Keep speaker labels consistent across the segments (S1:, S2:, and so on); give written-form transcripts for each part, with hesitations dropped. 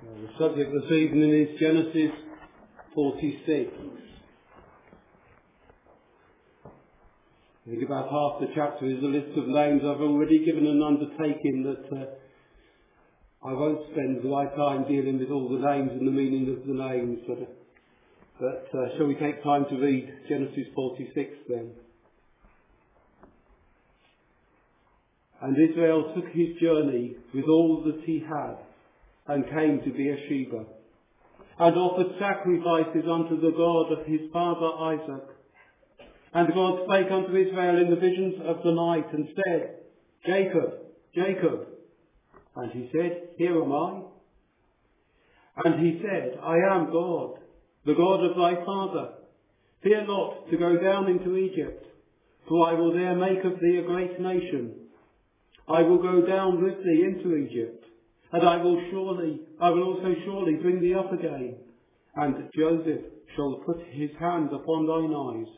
S1: The subject this evening is Genesis 46. I think about half the chapter is a list of names. I've already given an undertaking that I won't spend my time dealing with all the names and the meaning of the names, but shall we take time to read Genesis 46 then? And Israel took his journey with all that he had, and came to Beersheba, and offered sacrifices unto the God of his father Isaac. And God spake unto Israel in the visions of the night, and said, Jacob, Jacob. And he said, Here am I. And he said, I am God, the God of thy father. Fear not to go down into Egypt, for I will there make of thee a great nation. I will go down with thee into Egypt, and I will also surely bring thee up again, and Joseph shall put his hand upon thine eyes.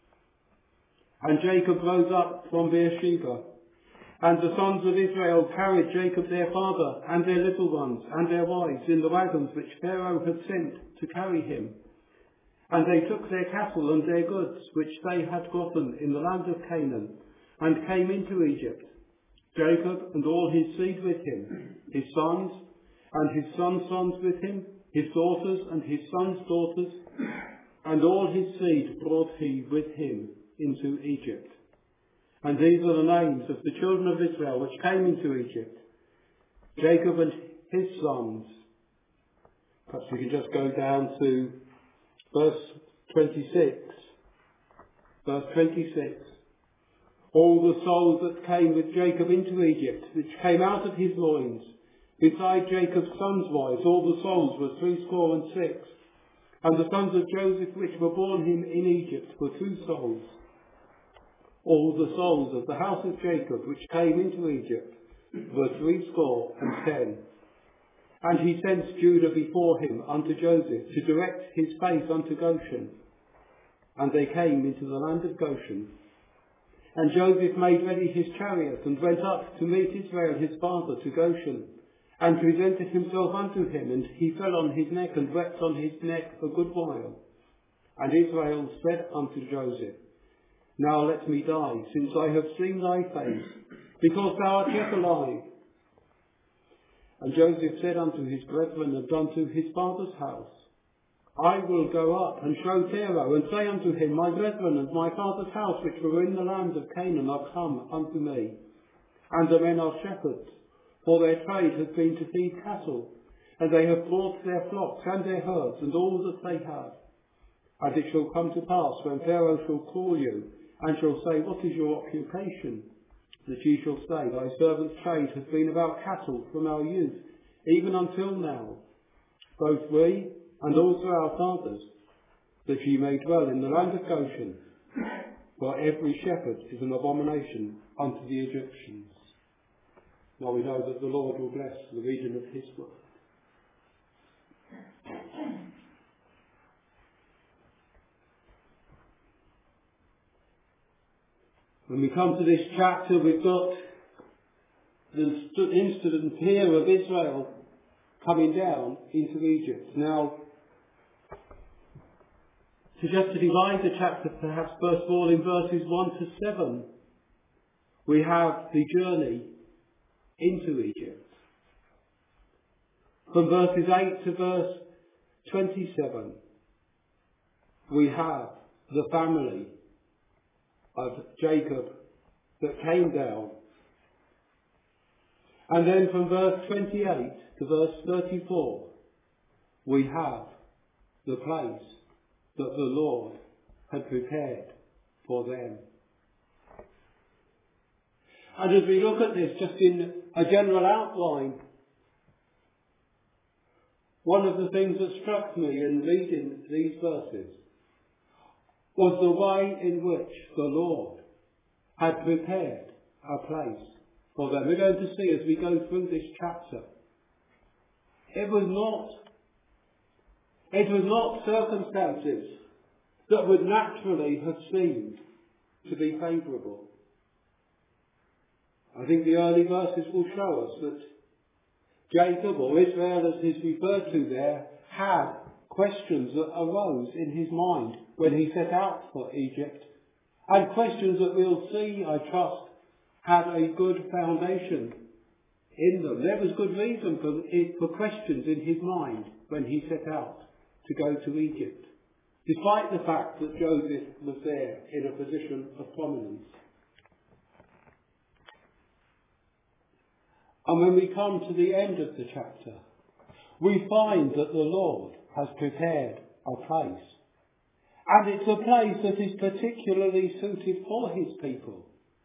S1: And Jacob rose up from Beersheba, and the sons of Israel carried Jacob their father, and their little ones, and their wives, in the wagons which Pharaoh had sent to carry him. And they took their cattle and their goods, which they had gotten in the land of Canaan, and came into Egypt, Jacob and all his seed with him, his sons and his sons' sons with him, his daughters and his sons' daughters, and all his seed brought he with him into Egypt. And these are the names of the children of Israel which came into Egypt, Jacob and his sons. Perhaps we can just go down to verse 26. Verse 26. All the souls that came with Jacob into Egypt, which came out of his loins, beside Jacob's sons' wives, all the souls were 66. And the sons of Joseph which were born him in Egypt were 2 souls. All the souls of the house of Jacob which came into Egypt were 70. And he sent Judah before him unto Joseph to direct his face unto Goshen. And they came into the land of Goshen. And Joseph made ready his chariot, and went up to meet Israel his father to Goshen, and presented himself unto him, and he fell on his neck, and wept on his neck a good while. And Israel said unto Joseph, Now let me die, since I have seen thy face, because thou art yet alive. And Joseph said unto his brethren and unto his father's house, I will go up and show Pharaoh, and say unto him, My brethren and my father's house, which were in the land of Canaan, are come unto me. And the men are shepherds, for their trade has been to feed cattle, and they have brought their flocks and their herds, and all that they have. And it shall come to pass, when Pharaoh shall call you, and shall say, What is your occupation? That ye shall say, Thy servant's trade has been about cattle from our youth, even until now, both we and also our fathers, that ye may dwell in the land of Goshen, for every shepherd is an abomination unto the Egyptians. Now we know that the Lord will bless the reading of his word. When we come to this chapter, we've got the incident here of Israel coming down into Egypt. Now, to divide the chapter, perhaps first of all in verses 1 to 7, we have the journey into Egypt. From verses 8 to verse 27, we have the family of Jacob that came down. And then from verse 28 to verse 34, we have the place that the Lord had prepared for them. And as we look at this, just in a general outline, one of the things that struck me in reading these verses was the way in which the Lord had prepared a place for them. We're going to see as we go through this chapter, it was not circumstances that would naturally have seemed to be favourable. I think the early verses will show us that Jacob, or Israel as he's referred to there, had questions that arose in his mind when he set out for Egypt, and questions that we'll see, I trust, had a good foundation in them. There was good reason for questions in his mind when he set out to go to Egypt, despite the fact that Joseph was there in a position of prominence. And when we come to the end of the chapter, we find that the Lord has prepared a place. And it's a place that is particularly suited for his people.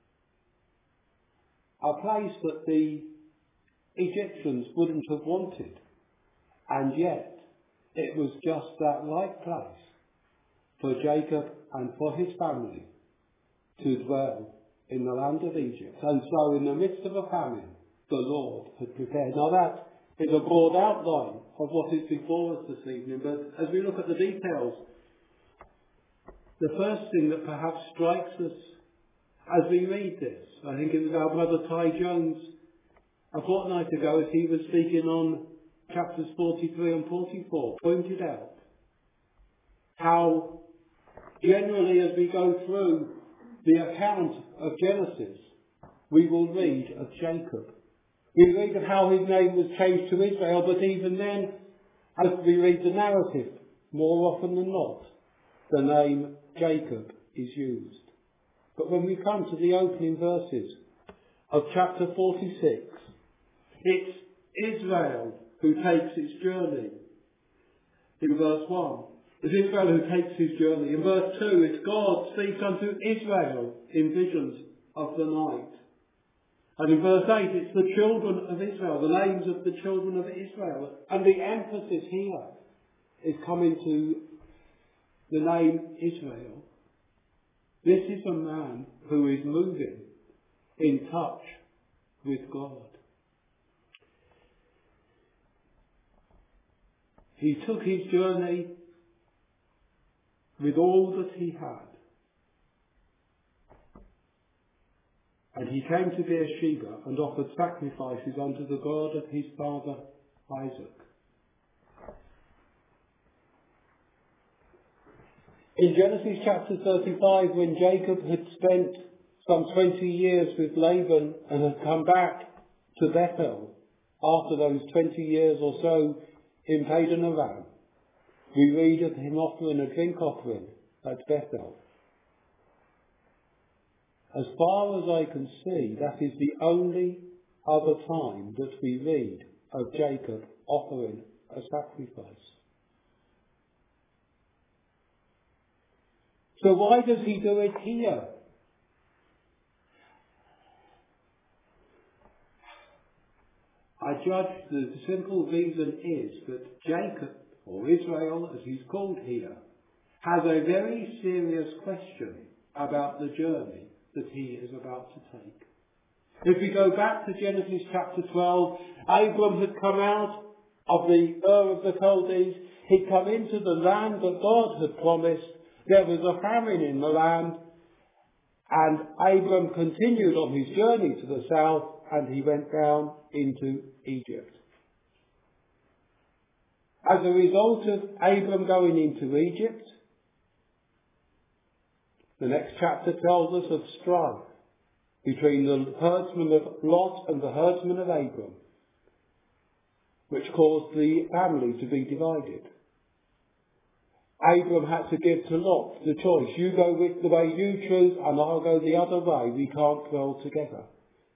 S1: A place that the Egyptians wouldn't have wanted. And yet, it was just that right place for Jacob and for his family to dwell in the land of Egypt. And so, in the midst of a famine, the Lord had prepared. Now that is a broad outline of what is before us this evening, but as we look at the details, the first thing that perhaps strikes us as we read this, I think it was our brother Ty Jones a fortnight ago as he was speaking on chapters 43 and 44, pointed out how generally as we go through the account of Genesis, we will read of Jacob. We read of how his name was changed to Israel, but even then, as we read the narrative, more often than not, the name Jacob is used. But when we come to the opening verses of chapter 46, it's Israel who takes its journey. In verse 1, it's Israel who takes his journey. In verse 2, it's God speaks unto Israel in visions of the night. And in verse 8, it's the children of Israel, the names of the children of Israel. And the emphasis here is coming to the name Israel. This is a man who is moving in touch with God. He took his journey with all that he had. And he came to Beersheba and offered sacrifices unto the God of his father Isaac. In Genesis chapter 35, when Jacob had spent some 20 years with Laban and had come back to Bethel after those 20 years or so in Padan Aram, we read of him offering a drink offering at Bethel. As far as I can see, that is the only other time that we read of Jacob offering a sacrifice. So why does he do it here? I judge the simple reason is that Jacob, or Israel as he's called here, has a very serious question about the journey that he is about to take. If we go back to Genesis chapter 12, Abram had come out of the Ur of the Chaldees. He'd come into the land that God had promised. There was a famine in the land, and Abram continued on his journey to the south, and he went down into Egypt. As a result of Abram going into Egypt, the next chapter tells us of strife between the herdsman of Lot and the herdsman of Abram, which caused the family to be divided. Abram had to give to Lot the choice. You go with the way you choose and I'll go the other way. We can't dwell together.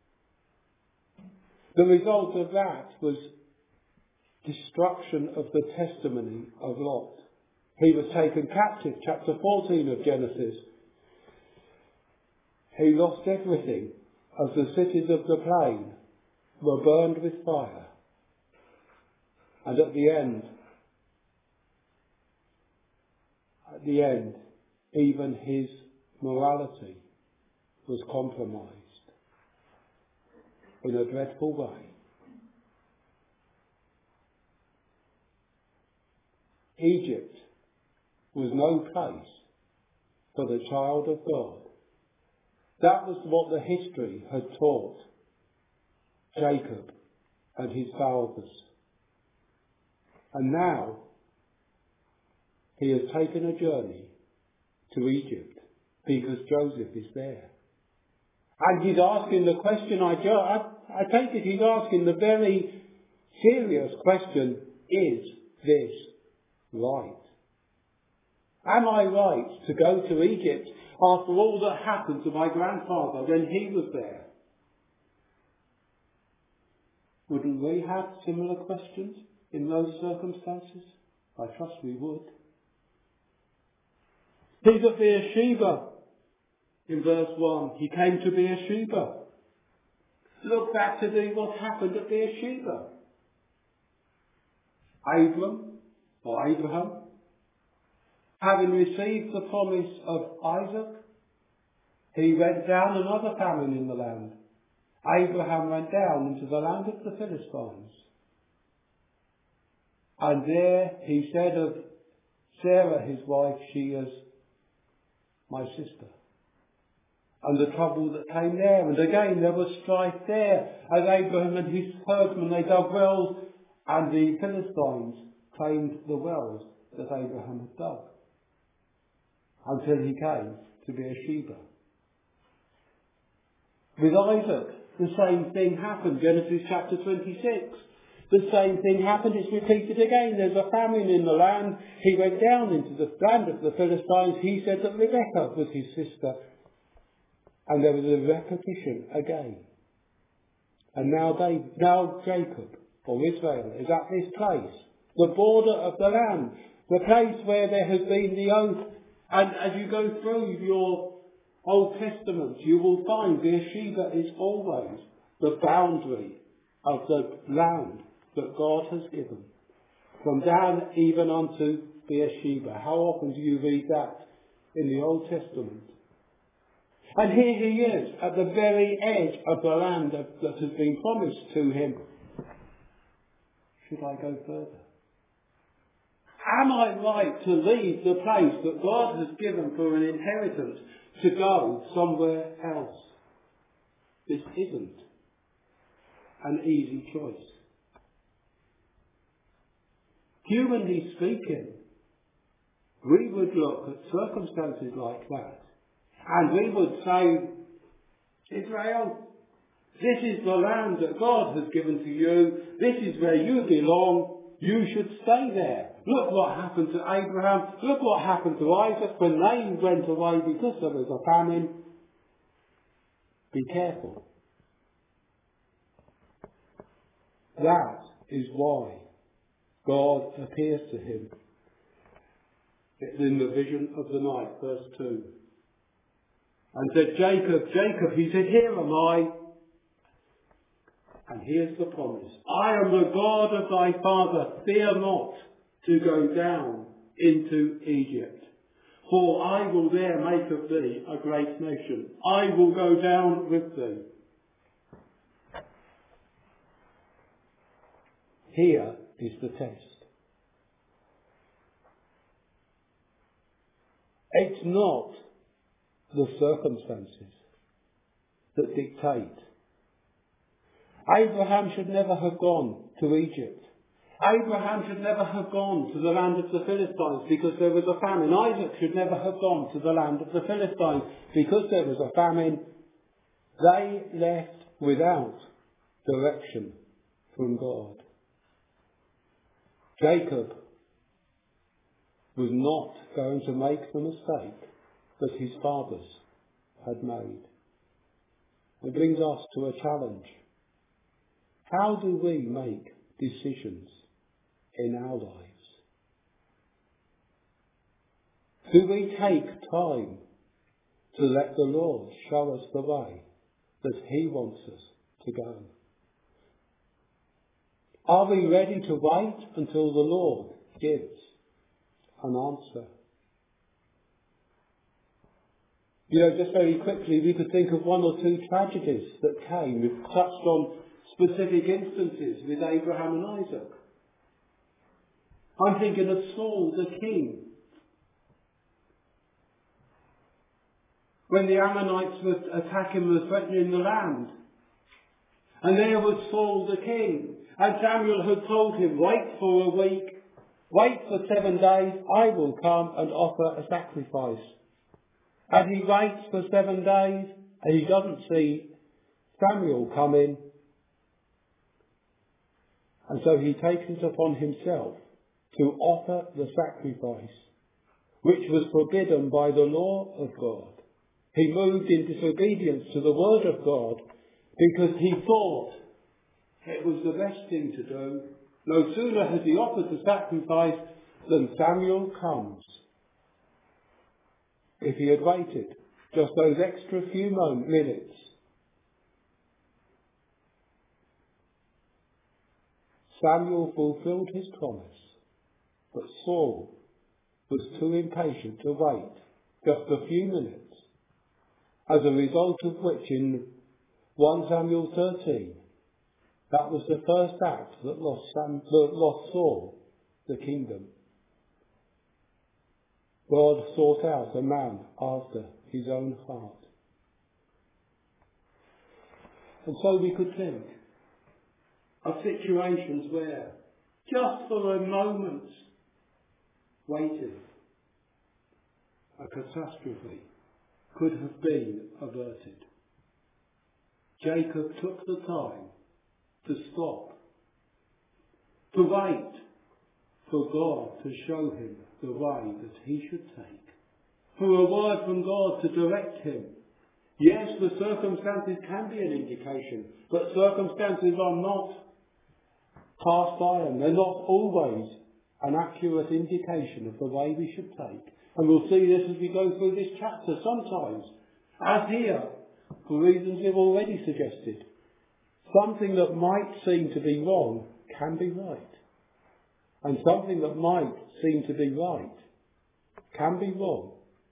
S1: The result of that was destruction of the testimony of Lot. He was taken captive, chapter 14 of Genesis. He lost everything as the cities of the plain were burned with fire. And at the end, even his morality was compromised in a dreadful way. Egypt was no place for the child of God. That was what the history had taught Jacob and his fathers. And now he has taken a journey to Egypt because Joseph is there. And he's asking the question, I take it he's asking the very serious question, is this right? Am I right to go to Egypt after all that happened to my grandfather when he was there? Wouldn't we have similar questions in those circumstances? I trust we would. He's at Beersheba. In verse 1, he came to Beersheba. Look back to see what happened at Beersheba. Abraham, having received the promise of Isaac, he went down another famine in the land. Abraham went down into the land of the Philistines. And there he said of Sarah, his wife, she is my sister. And the trouble that came there, and again there was strife there, as Abraham and his herdsmen, they dug wells, and the Philistines claimed the wells that Abraham had dug, until he came to Beersheba. With Isaac, the same thing happened. Genesis chapter 26. The same thing happened. It's repeated again. There's a famine in the land. He went down into the land of the Philistines. He said that Rebekah was his sister. And there was a repetition again. And now Jacob, or Israel, is at this place, the border of the land, the place where there has been the oath. And as you go through your Old Testament, you will find Beersheba is always the boundary of the land that God has given, from Dan even unto Beersheba. How often do you read that in the Old Testament? And here he is at the very edge of the land that has been promised to him. Should I go further? Am I right to leave the place that God has given for an inheritance to go somewhere else? This isn't an easy choice. Humanly speaking, we would look at circumstances like that and we would say, Israel, this is the land that God has given to you. This is where you belong. You should stay there. Look what happened to Abraham. Look what happened to Isaac when they went away because there was a famine. Be careful. That is why God appears to him in the vision of the night, verse 2. And said, Jacob, Jacob. He said, here am I. And here's the promise. I am the God of thy father. Fear not to go down into Egypt. For I will there make of thee a great nation. I will go down with thee. Here is the test. It's not the circumstances that dictate. Abraham should never have gone to Egypt. Abraham should never have gone to the land of the Philistines because there was a famine. Isaac should never have gone to the land of the Philistines because there was a famine. They left without direction from God. Jacob was not going to make the mistake that his fathers had made. It brings us to a challenge. How do we make decisions in our lives? Do we take time to let the Lord show us the way that he wants us to go? Are we ready to wait until the Lord gives an answer? Just very quickly, we could think of one or two tragedies that came. We've touched on specific instances with Abraham and Isaac. I'm thinking of Saul the king. When the Ammonites were attacking and threatening the land. And there was Saul the king. And Samuel had told him, wait for a week, wait for 7 days, I will come and offer a sacrifice. And he waits for 7 days and he doesn't see Samuel come in. And so he takes it upon himself to offer the sacrifice, which was forbidden by the law of God. He moved in disobedience to the word of God because he thought it was the best thing to do. No sooner has he offered the sacrifice than Samuel comes. If he had waited just those extra few minutes, Samuel fulfilled his promise, but Saul was too impatient to wait just a few minutes, as a result of which in 1 Samuel 13, that was the first act that lost Saul the kingdom. God sought out a man after his own heart. And so we could think of situations where, just for a moment, waiting, a catastrophe could have been averted. Jacob took the time to stop, to wait for God to show him the way that he should take, for a word from God to direct him. Yes, the circumstances can be an indication, but circumstances are not cast iron. They're not always an accurate indication of the way we should take. And we'll see this as we go through this chapter. Sometimes, as here, for reasons we've already suggested, something that might seem to be wrong can be right. And something that might seem to be right can be wrong.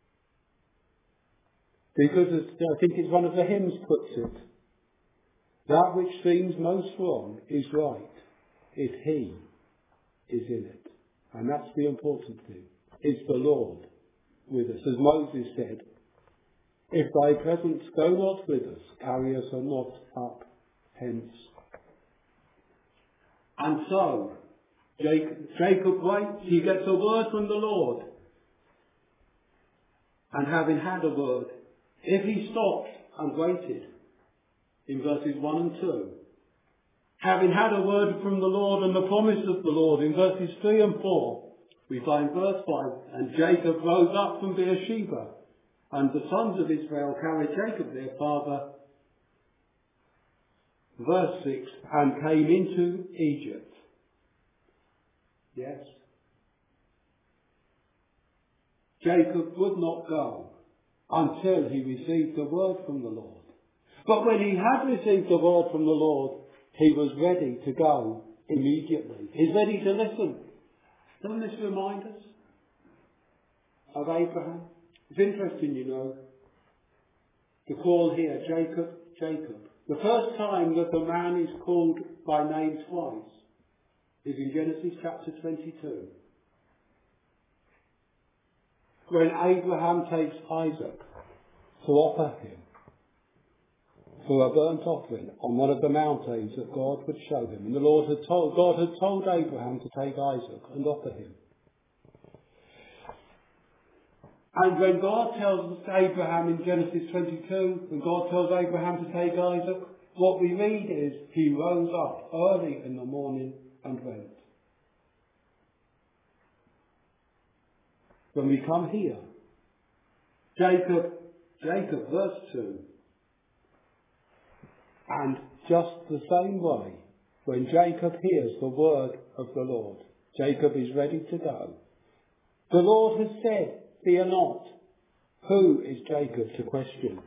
S1: Because, as I think it's one of the hymns puts it, that which seems most wrong is right if he is in it. And that's the important thing. It's the Lord with us. As Moses said, if thy presence go not with us, carry us not up hence. And so, Jacob waits, he gets a word from the Lord. And having had a word, if he stopped and waited, in verses 1 and 2, having had a word from the Lord and the promise of the Lord, in verses 3 and 4, we find verse 5, and Jacob rose up from Beersheba, and the sons of Israel carried Jacob their father, verse 6, and came into Egypt. Yes. Jacob would not go until he received the word from the Lord. But when he had received the word from the Lord, he was ready to go immediately. He's ready to listen. Doesn't this remind us of Abraham? It's interesting, you know, to call here Jacob, Jacob. The first time that a man is called by name twice is in Genesis chapter 22. When Abraham takes Isaac to offer him for a burnt offering on one of the mountains that God would show him. And God had told Abraham to take Isaac and offer him. And when God tells Abraham in Genesis 22, when God tells Abraham to take Isaac, what we read is he rose up early in the morning and went. When we come here, Jacob, verse 2, and just the same way, when Jacob hears the word of the Lord, Jacob is ready to go. The Lord has said, fear not. Who is Jacob to question?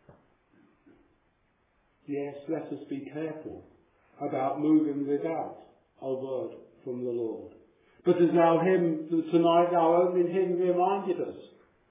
S1: Yes, let us be careful about moving without a word from the Lord. But as our hymn tonight, our opening hymn reminded us,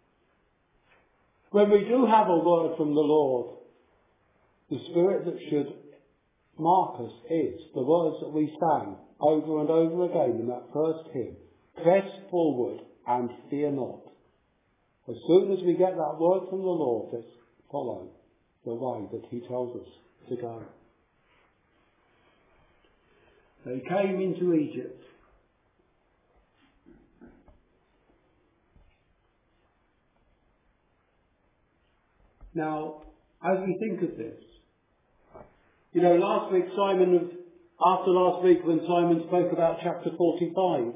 S1: when we do have a word from the Lord, the spirit that should mark us is the words that we sang over and over again in that first hymn. Press forward and fear not. As soon as we get that word from the Lord, let's follow the way that he tells us to go. They came into Egypt. Now, as we think of this, last week after last week when Simon spoke about chapter 45,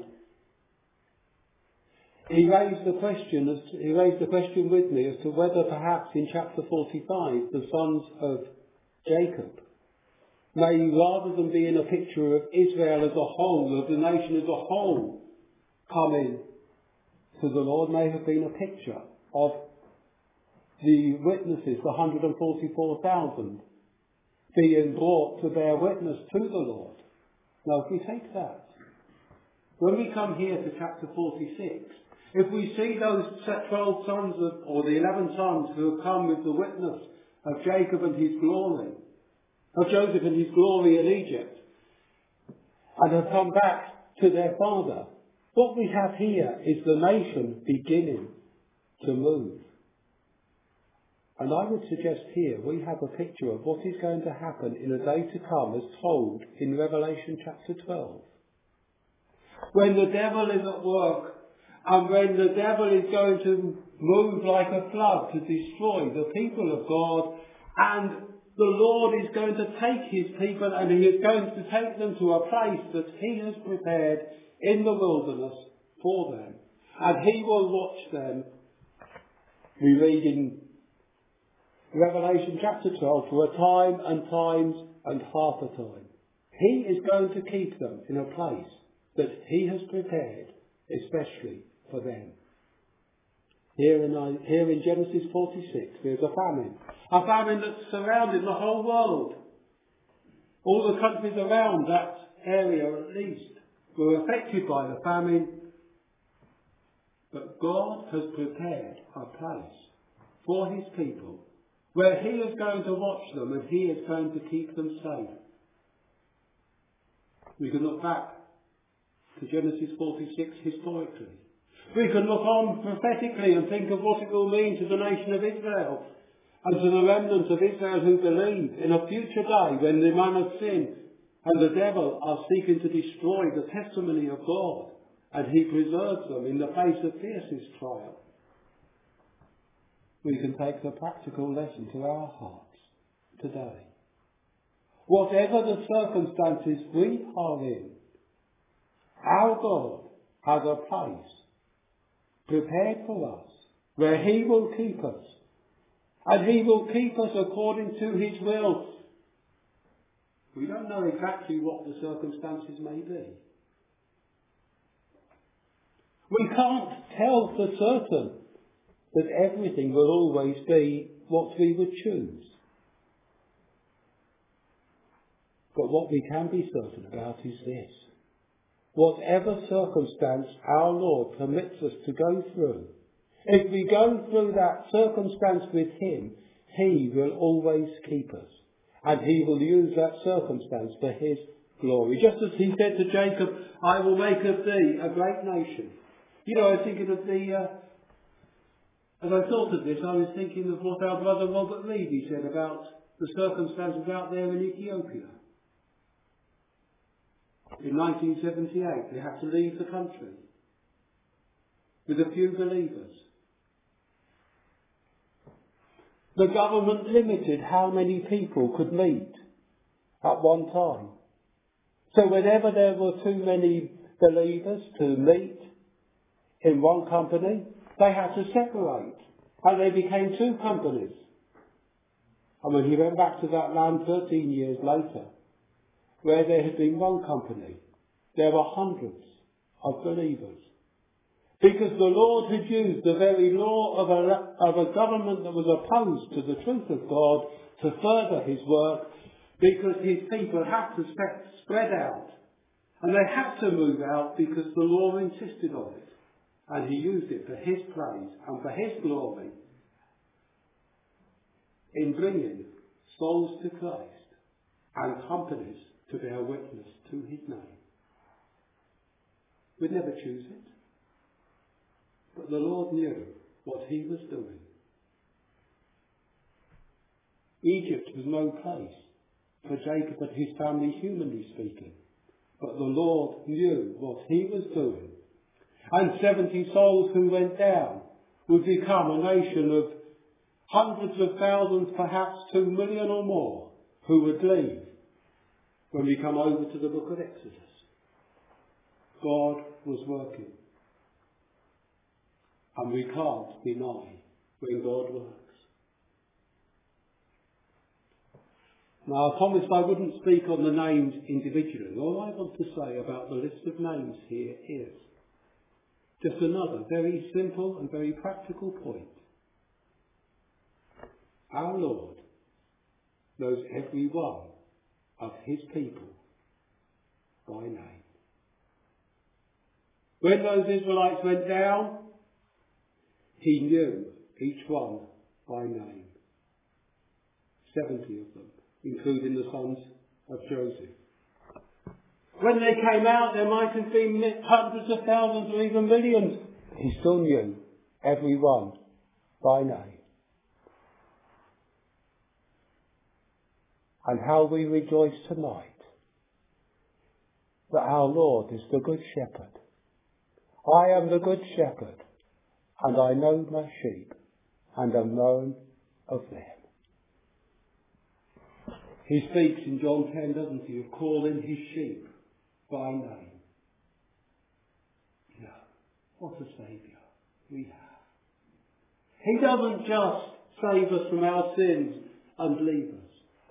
S1: he raised the question with me as to whether perhaps in chapter 45 the sons of Jacob may, rather than being a picture of Israel as a whole, of the nation as a whole, coming to the Lord, may have been a picture of the witnesses, the 144,000, being brought to bear witness to the Lord. Now, if we take that, when we come here to chapter 46, if we see those 12 sons or the 11 sons who have come with the witness of Jacob and his glory, of Joseph and his glory in Egypt, and have come back to their father, what we have here is the nation beginning to move. And I would suggest here we have a picture of what is going to happen in a day to come as told in Revelation chapter 12. When the devil is at work, and when the devil is going to move like a flood to destroy the people of God, and the Lord is going to take his people and he is going to take them to a place that he has prepared in the wilderness for them. And he will watch them. We read in Revelation chapter 12, for a time and times and half a time. He is going to keep them in a place that he has prepared especially for them. Here in Genesis 46, there's a famine that's surrounding the whole world. All the countries around that area, at least, were affected by the famine. But God has prepared a place for his people where he is going to watch them and he is going to keep them safe. We can look back to Genesis 46 historically. We can look on prophetically and think of what it will mean to the nation of Israel and to the remnants of Israel who believe in a future day when the man of sin and the devil are seeking to destroy the testimony of God, and he preserves them in the face of fiercest trial. We can take the practical lesson to our hearts today. Whatever the circumstances we are in, our God has a place prepared for us where he will keep us, and he will keep us according to his will. We don't know exactly what the circumstances may be. We can't tell for certain that everything will always be what we would choose. But what we can be certain about is this: whatever circumstance our Lord permits us to go through, if we go through that circumstance with him, he will always keep us. And he will use that circumstance for his glory. Just as he said to Jacob, I will make of thee a great nation. I was thinking of as I thought of this, I was thinking of what our brother Robert Levy said about the circumstances out there in Ethiopia. In 1978, they had to leave the country with a few believers. The government limited how many people could meet at one time. So whenever there were too many believers to meet in one company, they had to separate, and they became two companies. And when he went back to that land 13 years later, where there had been one company, there were hundreds of believers. Because the Lord had used the very law of a government that was opposed to the truth of God to further his work, because his people had to spread out. And they had to move out because the law insisted on it. And he used it for his praise and for his glory in bringing souls to Christ and companies to bear witness to his name. We'd never choose it. But the Lord knew what he was doing. Egypt was no place for Jacob and his family, humanly speaking. But the Lord knew what he was doing. And 70 souls who went down would become a nation of hundreds of thousands, perhaps 2 million or more, who would leave when we come over to the book of Exodus. God was working. And we can't deny when God works. Now, I promised I wouldn't speak on the names individually. All I want to say about the list of names here is just another very simple and very practical point. Our Lord knows every one of his people by name. When those Israelites went down, he knew each one by name. 70 of them, including the sons of Joseph. When they came out, there might have been hundreds of thousands or even millions. He still knew every one by name. And how we rejoice tonight that our Lord is the Good Shepherd. I am the Good Shepherd, and I know my sheep, and am known of them. He speaks in John 10, doesn't he, of calling his sheep by name. No, what a Saviour we have. He doesn't just save us from our sins and leave us.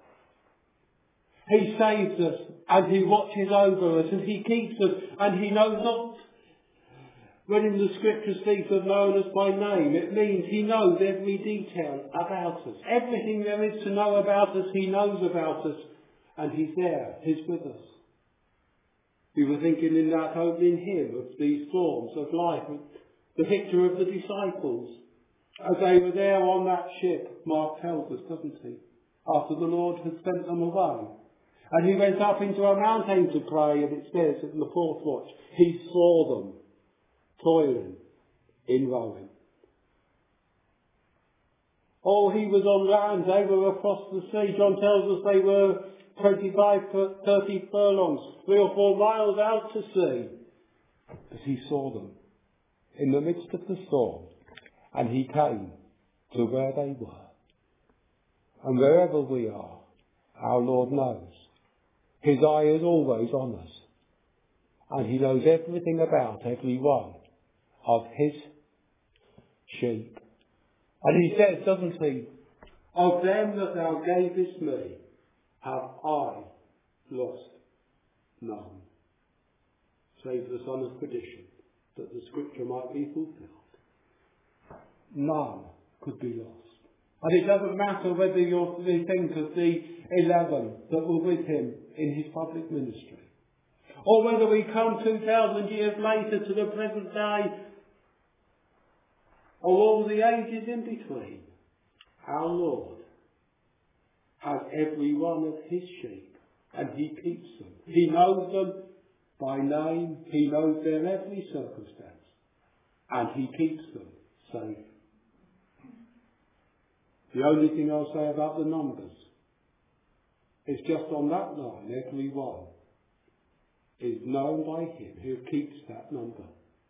S1: He saves us and he watches over us and he keeps us and he knows not. When in the scripture speaks of knowing us by name, it means he knows every detail about us. Everything there is to know about us, he knows about us. And he's there, he's with us. We were thinking in that opening hymn of these forms of life, the picture of the disciples. As they were there on that ship, Mark tells us, doesn't he? After the Lord had sent them away. And he went up into a mountain to pray, and it says in the fourth watch, he saw them toiling in rowing. Oh, he was on land, they were across the sea. John tells us they were 25, 30 furlongs, 3 or 4 miles out to sea. But he saw them in the midst of the storm, and he came to where they were. And wherever we are, our Lord knows. His eye is always on us, and he knows everything about every one of his sheep. And he says, doesn't he, of them that thou gavest me, have I lost none, save the son of perdition, that the scripture might be fulfilled. None could be lost. And it doesn't matter whether you think of the 11 that were with him in his public ministry, or whether we come 2,000 years later to the present day, or all the ages in between. Our Lord has every one of his sheep, and he keeps them. He knows them by name. He knows their every circumstance, and he keeps them safe. The only thing I'll say about the numbers is just on that line, every one is known by him who keeps that number.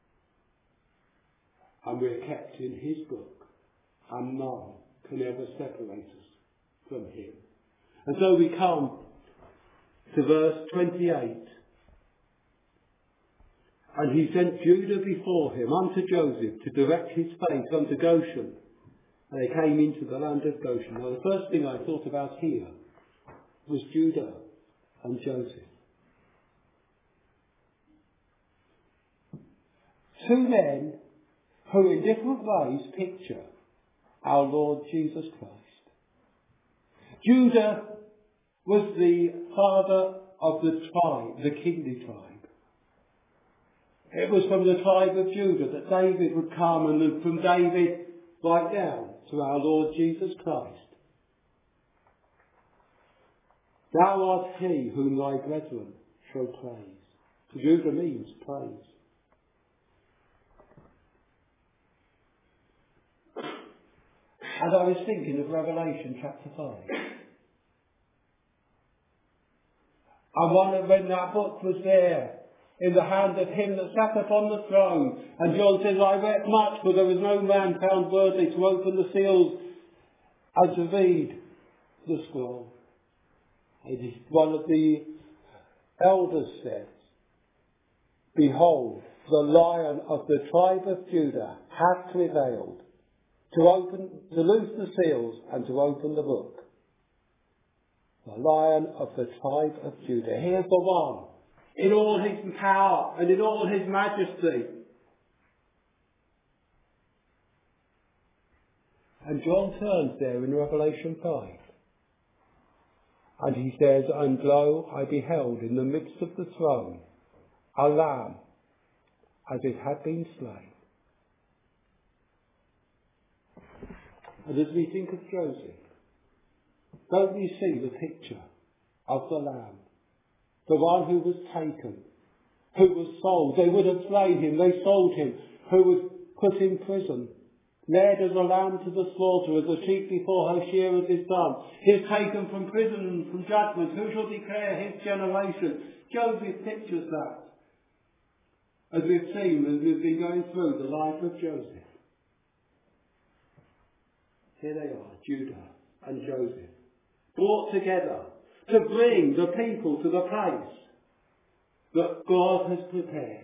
S1: And we're kept in his book, and none can ever separate us from him. And so we come to verse 28. And he sent Judah before him unto Joseph to direct his face unto Goshen. And they came into the land of Goshen. Now the first thing I thought about here was Judah and Joseph. 2 men who in different ways picture our Lord Jesus Christ. Judah was the father of the tribe, the kingly tribe. It was from the tribe of Judah that David would come, and then from David right down to our Lord Jesus Christ. Thou art he whom thy brethren shall praise. Judah means praise. And I was thinking of Revelation chapter 5. And when that book was there, in the hand of him that sat upon the throne, and John says, I wept much, for there was no man found worthy to open the seals and to read the scroll. And one of the elders says, behold, the Lion of the tribe of Judah hath prevailed to loose the seals and to open the book. The Lion of the tribe of Judah. Here's the one, in all his power and in all his majesty. And John turns there in Revelation 5. And he says, and lo, I beheld in the midst of the throne a lamb, as it had been slain. And as we think of Joseph, don't we see the picture of the lamb? The one who was taken, who was sold. They would have slain him, they sold him, who was put in prison, led as a lamb to the slaughter, as a sheep before her shearers is dumb. He is taken from prison and from judgment. Who shall declare his generation? Joseph pictures that. As we've seen, as we've been going through the life of Joseph. Here they are, Judah and Joseph, brought together to bring the people to the place that God has prepared.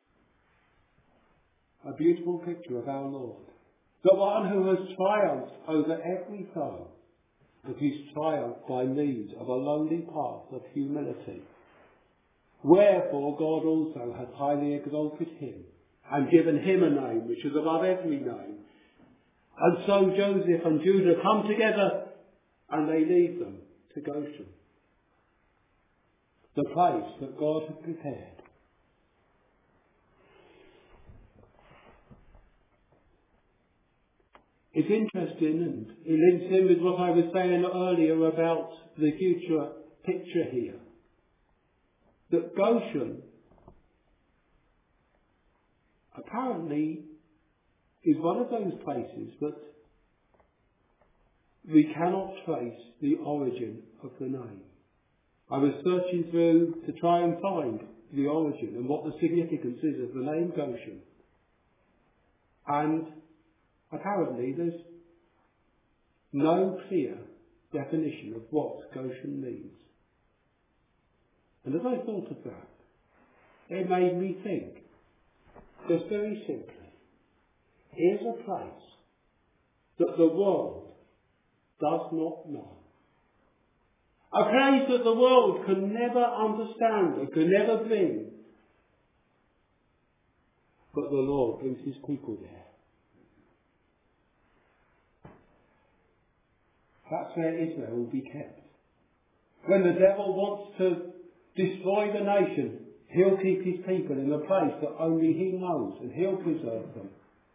S1: A beautiful picture of our Lord. The one who has triumphed over every foe, but he's triumphed by means of a lowly path of humility. Wherefore God also hath highly exalted him, and given him a name which is above every name. And so Joseph and Judah come together, and they lead them to Goshen, the place that God had prepared. It's interesting, and it links in with what I was saying earlier about the future picture here, that Goshen apparently is one of those places that we cannot trace the origin of the name. I was searching through to try and find the origin and what the significance is of the name Goshen. And apparently there's no clear definition of what Goshen means. And as I thought of that, it made me think, just very simply, here's a place that the world does not know. A place that the world can never understand and can never bring. But the Lord brings his people there. That's where Israel will be kept. When the devil wants to destroy the nation, he'll keep his people in a place that only he knows, and he'll preserve them.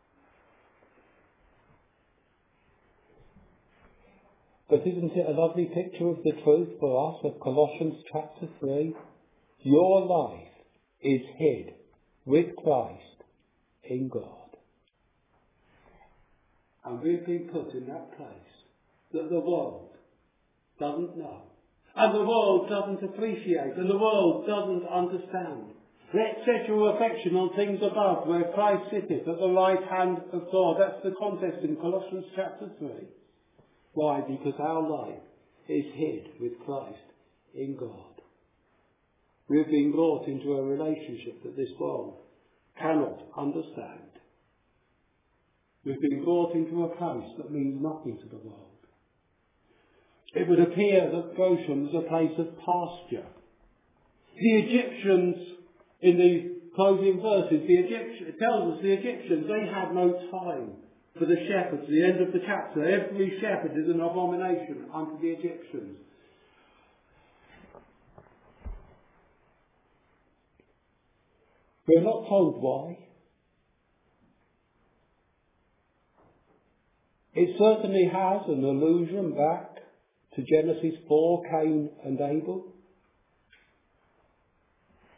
S1: But isn't it a lovely picture of the truth for us of Colossians chapter 3? Your life is hid with Christ in God. And we've been put in that place that the world doesn't know, and the world doesn't appreciate, and the world doesn't understand. Let's set your affection on things above, where Christ sitteth at the right hand of God. That's the context in Colossians chapter 3. Why? Because our life is hid with Christ in God. We've been brought into a relationship that this world cannot understand. We've been brought into a place that means nothing to the world. It would appear that Goshen was a place of pasture. The Egyptians, in the closing verses, it tells us the Egyptians, they had no time for the shepherds. At the end of the chapter, every shepherd is an abomination unto the Egyptians. We're not told why. It certainly has an allusion back to Genesis 4, Cain and Abel.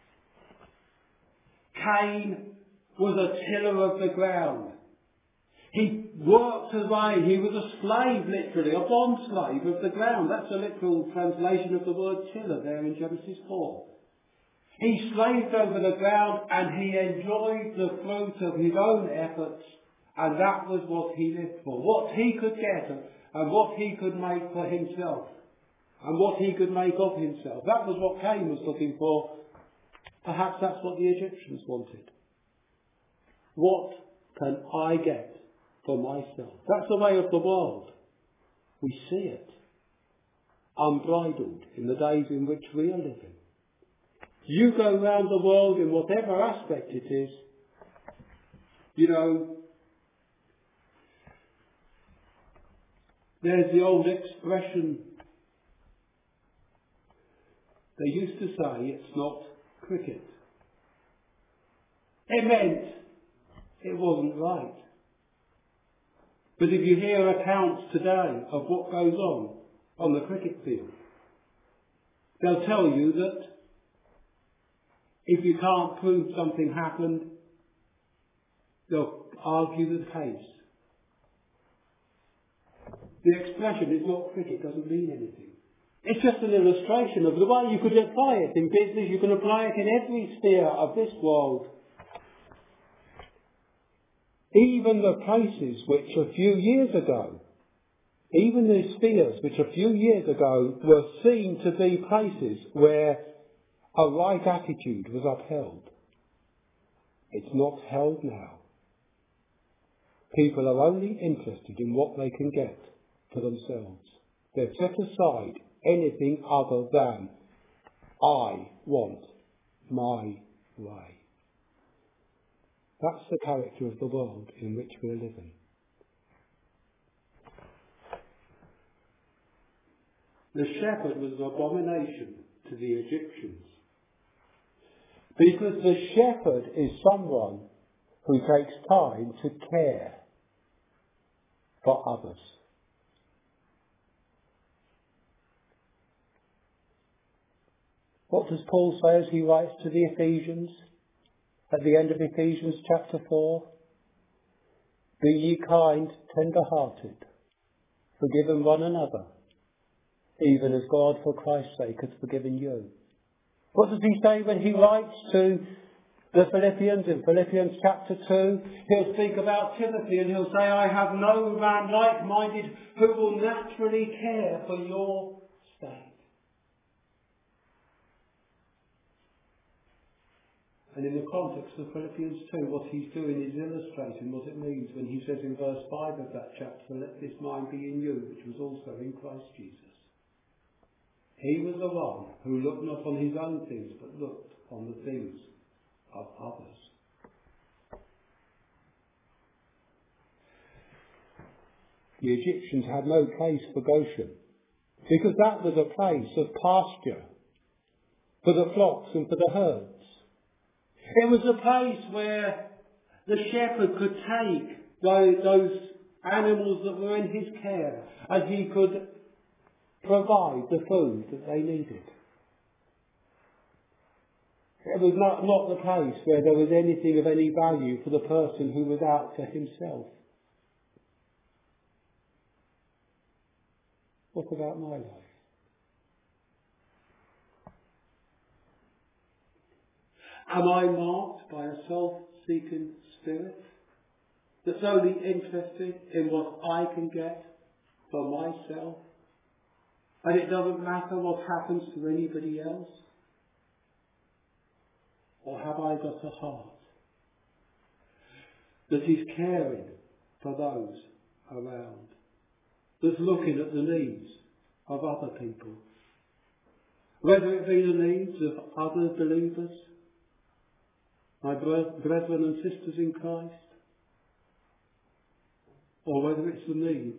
S1: Cain was a tiller of the ground. He worked away. He was a slave, literally, a bond slave of the ground. That's a literal translation of the word tiller there in Genesis 4. He slaved over the ground and he enjoyed the fruit of his own efforts, and that was what he lived for. What he could get and what he could make for himself and what he could make of himself. That was what Cain was looking for. Perhaps that's what the Egyptians wanted. What can I get for myself? That's the way of the world. We see it unbridled in the days in which we are living. You go round the world in whatever aspect it is, you know, there's the old expression, they used to say it's not cricket. It meant it wasn't right. But if you hear accounts today of what goes on the cricket field, they'll tell you that if you can't prove something happened, they'll argue the case. The expression is not cricket, doesn't mean anything. It's just an illustration of the way you could apply it in business. You can apply it in every sphere of this world. Even the places which a few years ago, even the spheres which a few years ago were seen to be places where a right attitude was upheld, it's not held now. People are only interested in what they can get for themselves. They've set aside anything other than, I want my way. That's the character of the world in which we're living. The shepherd was an abomination to the Egyptians, because the shepherd is someone who takes time to care for others. What does Paul say as he writes to the Ephesians at the end of Ephesians chapter 4? Be ye kind, tender-hearted, forgiving one another, even as God for Christ's sake hath forgiven you. What does he say when he writes to the Philippians in Philippians chapter 2? He'll speak about Timothy and he'll say, I have no man like-minded who will naturally care for your state. And in the context of Philippians 2, what he's doing is illustrating what it means when he says in verse 5 of that chapter, let this mind be in you, which was also in Christ Jesus. He was the one who looked not on his own things, but looked on the things of others. The Egyptians had no place for Goshen, because that was a place of pasture for the flocks and for the herds. It was a place where the shepherd could take those animals that were in his care, and he could provide the food that they needed. It was not the place where there was anything of any value for the person who was out for himself. What about my life? Am I marked by a self-seeking spirit that's only interested in what I can get for myself? And it doesn't matter what happens to anybody else? Or have I got a heart that is caring for those around, that's looking at the needs of other people, whether it be the needs of other believers, my brethren and sisters in Christ, or whether it's the needs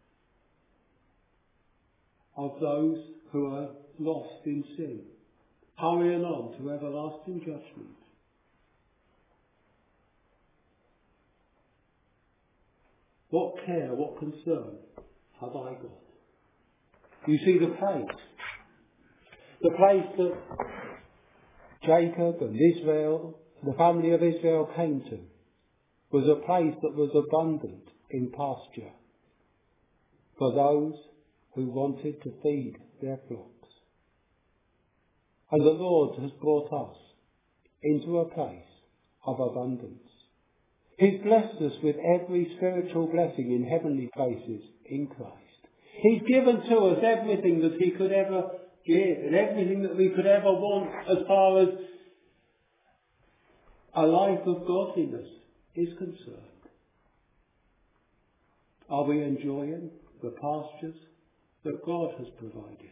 S1: of those who are lost in sin, hurrying on to everlasting judgment. What care, what concern have I got? You see, the place that Jacob and Israel, the family of Israel came to, was a place that was abundant in pasture for those who wanted to feed their flocks. And the Lord has brought us into a place of abundance. He's blessed us with every spiritual blessing in heavenly places in Christ. He's given to us everything that he could ever give and everything that we could ever want as far as a life of godliness is concerned. Are we enjoying the pastures that God has provided?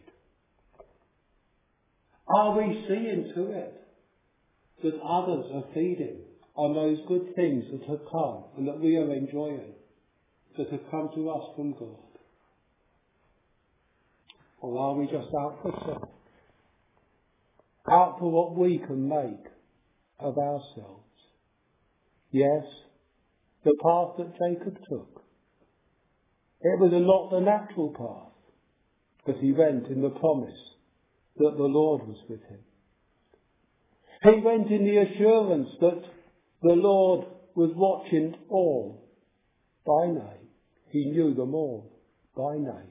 S1: Are we seeing to it that others are feeding on those good things that have come and that we are enjoying, that have come to us from God? Or are we just out for self? Out for what we can make of ourselves? Yes, the path that Jacob took. It was not the natural path, but he went in the promise that the Lord was with him. He went in the assurance that the Lord was watching all by name. He knew them all by name.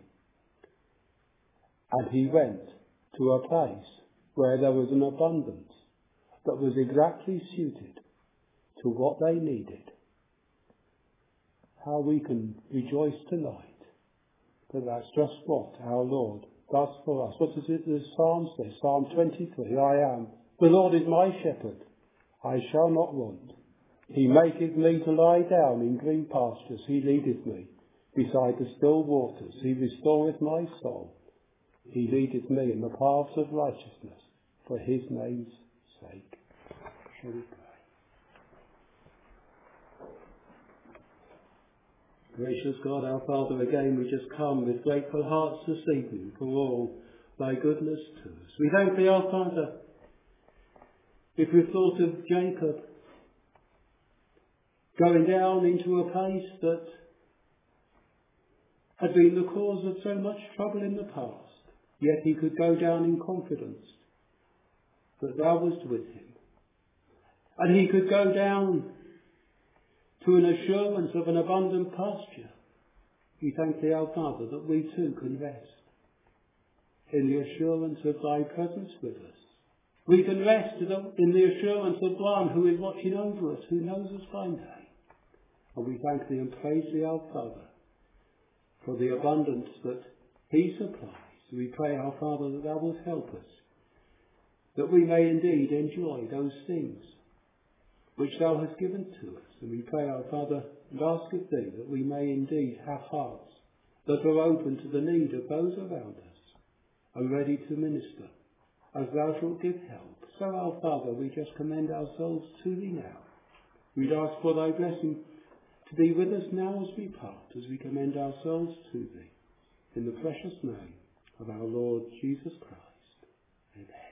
S1: And he went to a place where there was an abundance that was exactly suited to what they needed. How we can rejoice tonight that that's just what our Lord does for us. What does it, the Psalm say? Psalm 23, the Lord is my shepherd, I shall not want. He maketh me to lie down in green pastures. He leadeth me beside the still waters. He restoreth my soul. He leadeth me in the paths of righteousness for his name's sake. Shall we pray? Gracious God, our Father, again we just come with grateful hearts this evening for all thy goodness to us. We thank thee, our Father, if we've thought of Jacob going down into a place that had been the cause of so much trouble in the past, yet he could go down in confidence that thou wast with him. And he could go down to an assurance of an abundant pasture. We thank thee, our Father, that we too can rest in the assurance of thy presence with us. We can rest in the assurance of one who is watching over us, who knows us by name. And we thank thee and praise thee, our Father, for the abundance that he supplies. We pray, our Father, that thou wilt help us, that we may indeed enjoy those things which thou hast given to us. And we pray, our Father, and ask of thee that we may indeed have hearts that are open to the need of those around us and ready to minister as thou shalt give help. So, our Father, we just commend ourselves to thee now. We'd ask for thy blessing to be with us now as we part, as we commend ourselves to thee. In the precious name of our Lord Jesus Christ. Amen.